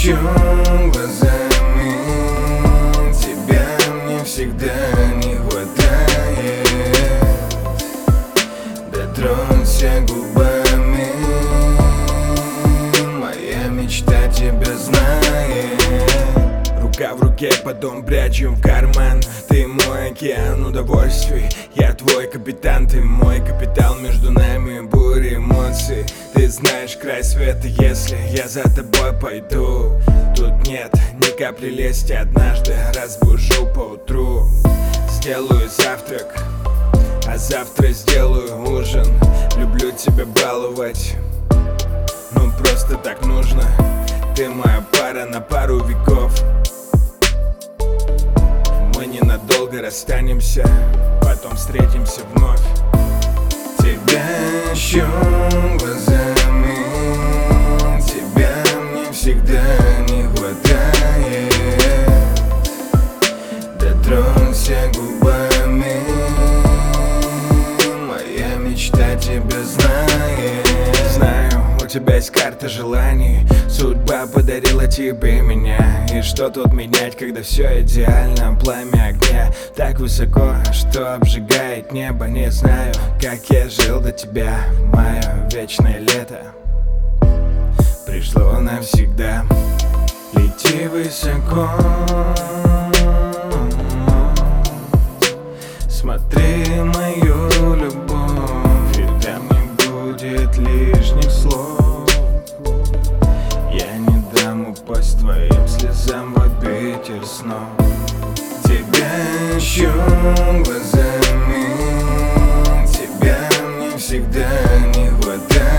ищу глазами, тебя мне всегда не хватает. Дотронься губами, моя мечта тебя знает. Рука в руке, потом прячем в карман. Ты мой океан удовольствий, я твой капитан, ты мой капитал. Между нами буря эмоций. Ты знаешь край света, если я за тобой пойду. Тут нет ни капли лести, однажды разбужу поутру. Сделаю завтрак, а завтра сделаю ужин. Люблю тебя баловать, ну просто так нужно. Ты моя пара на пару веков. Мы ненадолго расстанемся, потом встретимся вновь. Тебя ищу глазами, тебя мне всегда не хватает. Дотронься губами, моя мечта тебя знает. Знаю, у тебя есть карта желаний, судьба подарила тебе меня. И что тут менять, когда все идеально? Пламя огня так высоко, что обжигает небо. Не знаю, как я жил до тебя. Мое вечное лето пришло навсегда. Лети высоко, смотри мою любовь, и там не будет лишних слов. Я не дам упасть твоим слезам в обитель снов. Тебя ищу глазами, тебя мне всегда не хватает.